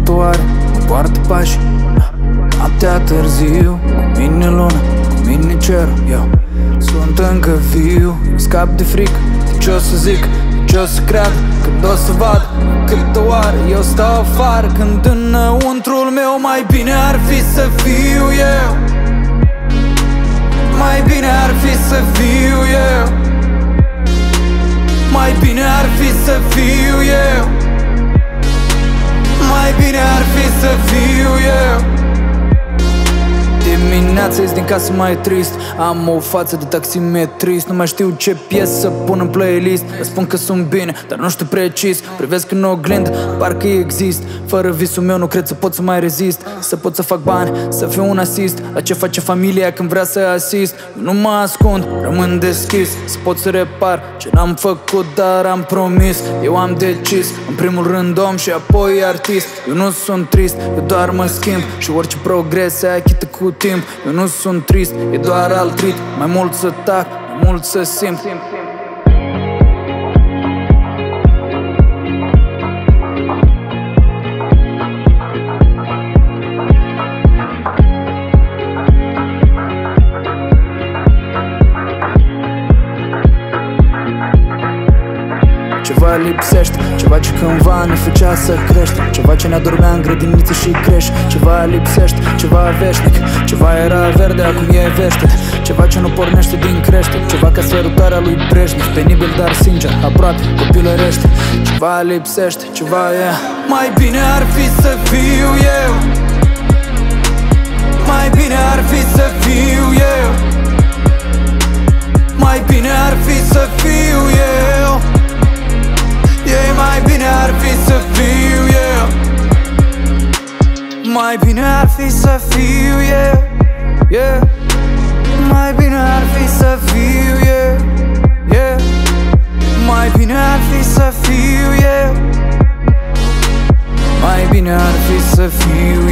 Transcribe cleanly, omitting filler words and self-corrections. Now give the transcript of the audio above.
trotuare, mă poartă pași. Noaptea târziu, cu mine luna, cu mine cerul. Eu sunt încă viu, scap de frică, de ce o să zic, de ce o să creadă, când o să vad, câtă oară eu stau afară, când înăuntrul meu mai bine ar fi să fiu eu. Mai bine ar fi să fiu eu. Mai bine ar fi să fiu eu. Mai bine ar fi să fiu eu. Dimineața ies din casă mai trist, am o față de taximetrist. Nu mai știu ce piesă să pun în playlist. Îți spun că sunt bine, dar nu știu precis. Privesc în oglindă, parcă exist. Fără visul meu nu cred să pot să mai rezist. Să pot să fac bani, să fiu un asist la ce face familia când vrea să asist. Eu nu mă ascund, rămân deschis, să pot să repar ce n-am făcut, dar am promis. Eu am decis, în primul rând om și apoi artist. Eu nu sunt trist, eu doar mă schimb și orice progres se achită cu timp. Eu nu sunt trist, e doar alt ritm. Mai mult să tac, mai mult să simt. Ceva lipsește, ceva ce cândva ne făcea să creștem, ceva ce ne adormea în grădiniță și crește. Ceva lipsește, ceva veșnic, ceva era verde, acum e vește. Ceva ce nu pornește din crește, ceva ca sărutarea lui Brejnev. Penibil, dar sincer, aproape copilărește. Ceva lipsește, ceva e. Mai bine ar fi să fiu eu. Mai bine ar fi să fiu eu. Mai bine ar fi să fiu eu. Mai bine ar fi să fiu eu. Mai bine ar fi să fiu eu, yeah. Mai bine ar fi să fiu eu, yeah. Mai bine ar fi să fiu eu. Mai bine ar fi să fiu